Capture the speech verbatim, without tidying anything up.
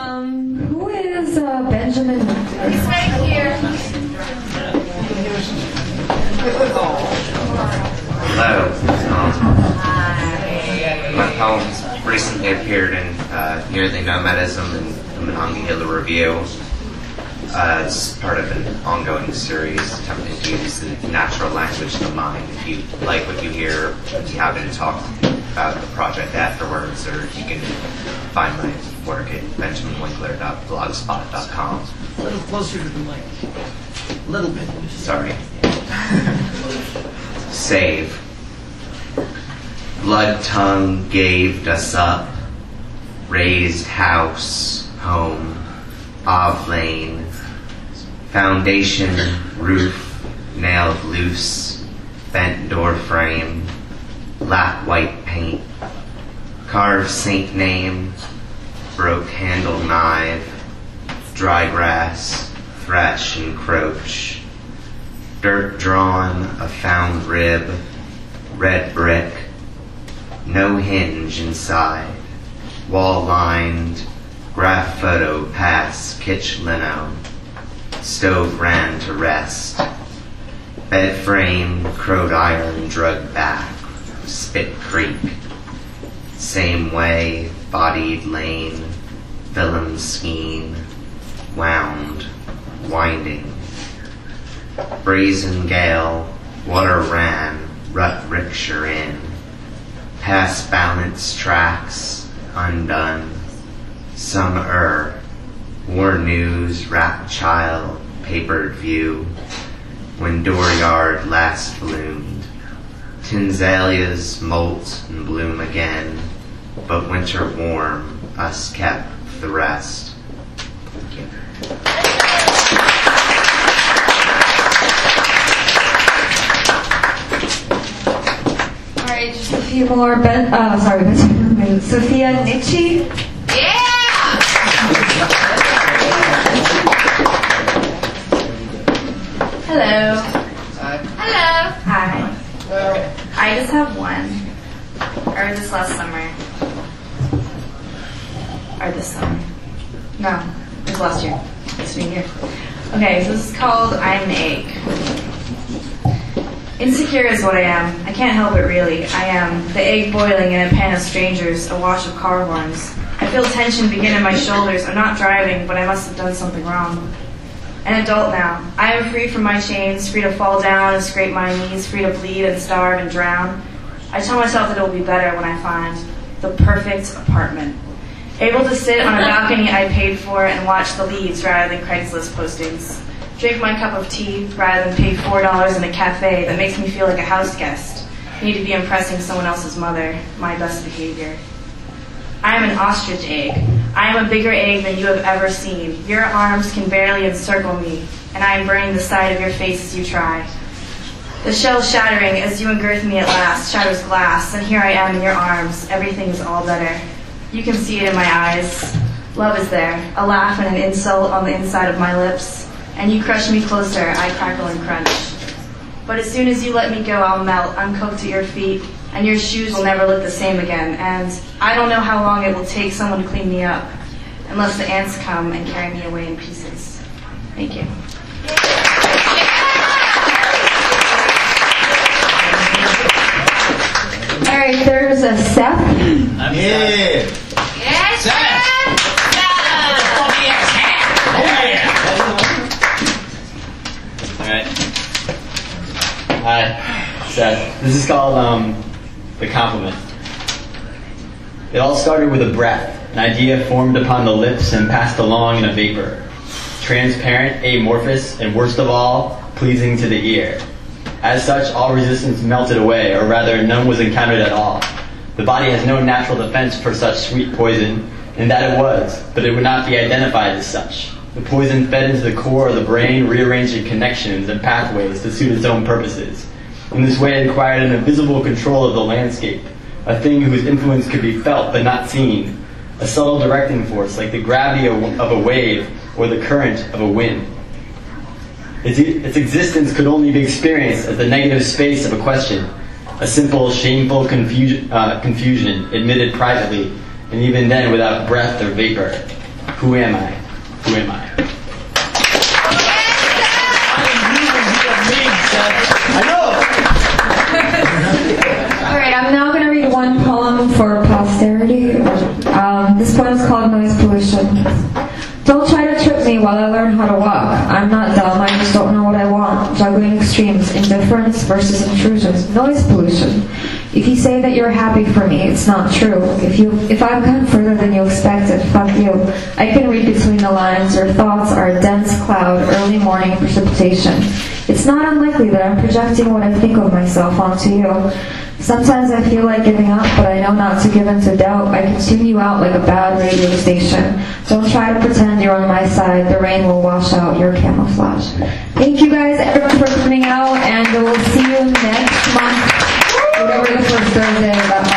Um, who is uh, Benjamin? He's right here. Hello. Um, my poems recently appeared in uh, Nearly Nomadism and the Monongahela Review. Uh, it's part of an ongoing series attempting to use the natural language of the mind. If you like what you hear, I'd be happy to talk about the project afterwards, or you can find my work at benjamin winkler dot blogspot dot com. A little closer to the mic. A little bit. Sorry. Save. Blood tongue gaved us up, raised house, home, of lane, foundation, roof, nailed loose, bent door frame, black white paint, carved saint name, broke handle knife, dry grass, thresh and croach, dirt drawn, a found rib, red brick, no hinge inside, wall lined, graph photo pass, kitsch lino, stove ran to rest, bed frame, crowed iron, drug back, spit creek, same way, bodied lane, villain scheme, wound, winding, brazen gale, water ran, rut rickshaw in, past balance tracks, undone, some er, war news, wrapped child, papered view, when dooryard last bloomed, tinzalias molt and bloom again, but winter warm, us kept the rest. Thank you. All right, just a few more. Ben, uh, sorry, Benjamin. Sophia Nietzsche. Yeah! Hello. Hello. Hi. I just have one. Or this last summer. Or this summer. No, it was last year. It's new year. Okay, so this is called I'm an Egg. Insecure is what I am. I can't help it, really. I am the egg boiling in a pan of strangers, a wash of car horns. I feel tension begin in my shoulders. I'm not driving, but I must have done something wrong. An adult now. I am free from my chains, free to fall down and scrape my knees, free to bleed and starve and drown. I tell myself that it will be better when I find the perfect apartment. Able to sit on a balcony I paid for and watch the leaves rather than Craigslist postings. Drink my cup of tea rather than pay four dollars in a cafe that makes me feel like a house guest. Need to be impressing someone else's mother. My best behavior. I am an ostrich egg. I am a bigger egg than you have ever seen. Your arms can barely encircle me, and I am burning the side of your face as you try. The shell shattering as you engirth me at last shatters glass, and here I am in your arms. Everything is all better. You can see it in my eyes. Love is there, a laugh and an insult on the inside of my lips. And you crush me closer, I crackle and crunch. But as soon as you let me go, I'll melt, uncooked at your feet, and your shoes will never look the same again. And I don't know how long it will take someone to clean me up, unless the ants come and carry me away in pieces. Thank you. All right, there's a Seth. Yeah. Yes, Seth. Alright. Hi, Seth. This is called um, The Compliment. It all started with a breath, an idea formed upon the lips and passed along in a vapor. Transparent, amorphous, and worst of all, pleasing to the ear. As such, all resistance melted away, or rather, none was encountered at all. The body has no natural defense for such sweet poison, and that it was, but it would not be identified as such. The poison fed into the core of the brain, rearranging connections and pathways to suit its own purposes. In this way, it acquired an invisible control of the landscape, a thing whose influence could be felt but not seen, a subtle directing force like the gravity of a wave or the current of a wind. Its, its existence could only be experienced as the negative space of a question, a simple, shameful confusion, uh, confusion admitted privately, and even then without breath or vapor. Who am I? Who am I? I know! Alright, I'm now going to read one poem for posterity. Um, this poem is called Noise Pollution. Don't try to trip me while I learn how to walk. I'm not dumb, I just don't know what I want. Juggling extremes, indifference versus intrusions, noise pollution. If you say that you're happy for me, it's not true. If you, if I've gone further than you expected, fuck you. I can read between the lines. Your thoughts are a dense cloud, early morning precipitation. It's not unlikely that I'm projecting what I think of myself onto you. Sometimes I feel like giving up, but I know not to give in to doubt. I can tune you out like a bad radio station. Don't try to pretend you're on my side. The rain will wash out your camouflage. Thank you guys, everyone, for coming out, and we'll see you next month, whatever the first Thursday is.